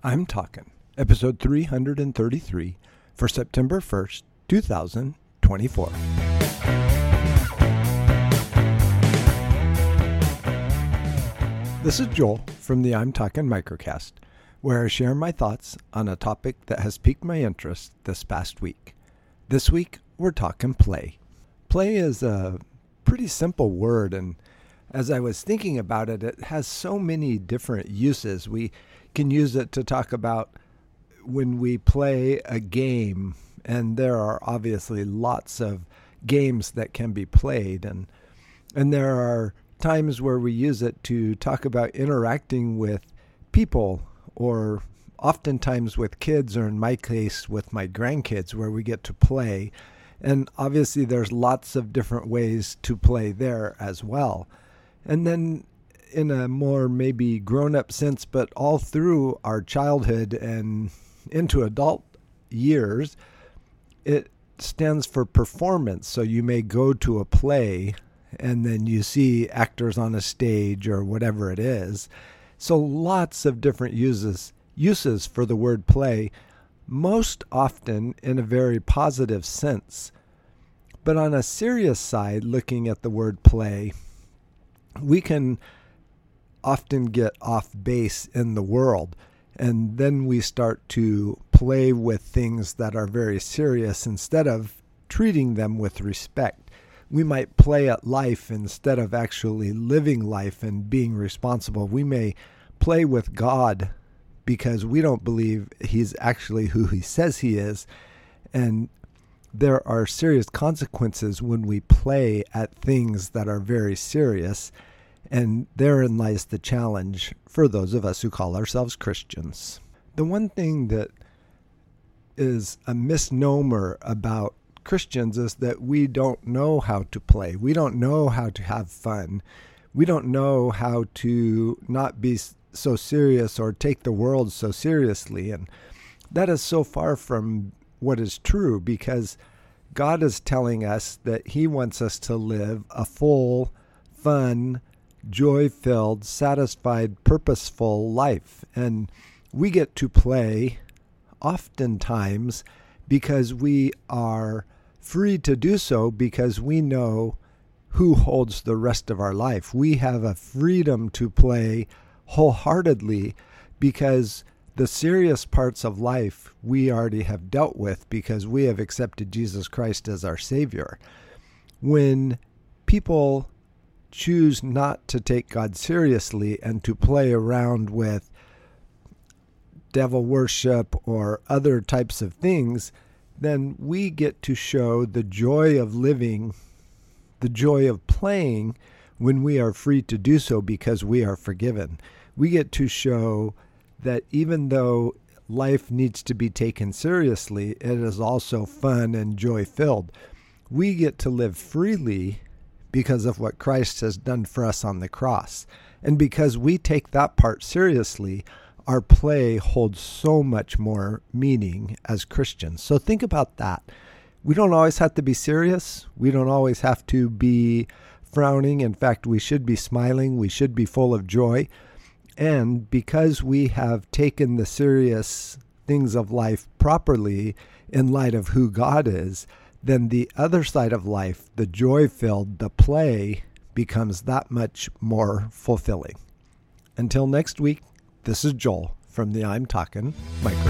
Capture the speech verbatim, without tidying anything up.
I'm Talking, episode three hundred thirty-three for September first, two thousand twenty-four. This is Joel from the I'm Talking Microcast, where I share my thoughts on a topic that has piqued my interest this past week. This week, we're talking play. Play is a pretty simple word, and as I was thinking about it, it has so many different uses. We can use it to talk about when we play a game, and there are obviously lots of games that can be played, and and there are times where we use it to talk about interacting with people, or oftentimes with kids, or in my case with my grandkids, where we get to play. And obviously there's lots of different ways to play there as well. And then in a more maybe grown-up sense, but all through our childhood and into adult years, it stands for performance. So you may go to a play and then you see actors on a stage or whatever it is. So lots of different uses uses for the word play, most often in a very positive sense. But on a serious side, looking at the word play, we can often get off base in the world, and then we start to play with things that are very serious instead of treating them with respect. We might play at life instead of actually living life and being responsible. We may play with God because we don't believe he's actually who he says he is, and there are serious consequences when we play at things that are very serious. And therein lies the challenge for those of us who call ourselves Christians. The one thing that is a misnomer about Christians is that we don't know how to play. We don't know how to have fun. We don't know how to not be so serious or take the world so seriously. And that is so far from what is true, because God is telling us that he wants us to live a full, fun, joy-filled, satisfied, purposeful life. And we get to play oftentimes because we are free to do so, because we know who holds the rest of our life. We have a freedom to play wholeheartedly because the serious parts of life we already have dealt with because we have accepted Jesus Christ as our Savior. When people choose not to take God seriously and to play around with devil worship or other types of things, then we get to show the joy of living, the joy of playing when we are free to do so because we are forgiven. We get to show that even though life needs to be taken seriously, it is also fun and joy-filled. We get to live freely because of what Christ has done for us on the cross. And because we take that part seriously, our play holds so much more meaning as Christians. So think about that. We don't always have to be serious. We don't always have to be frowning. In fact, we should be smiling. We should be full of joy. And because we have taken the serious things of life properly in light of who God is, then the other side of life, the joy-filled, the play, becomes that much more fulfilling. Until next week, this is Joel from the I'm Talking Microcast.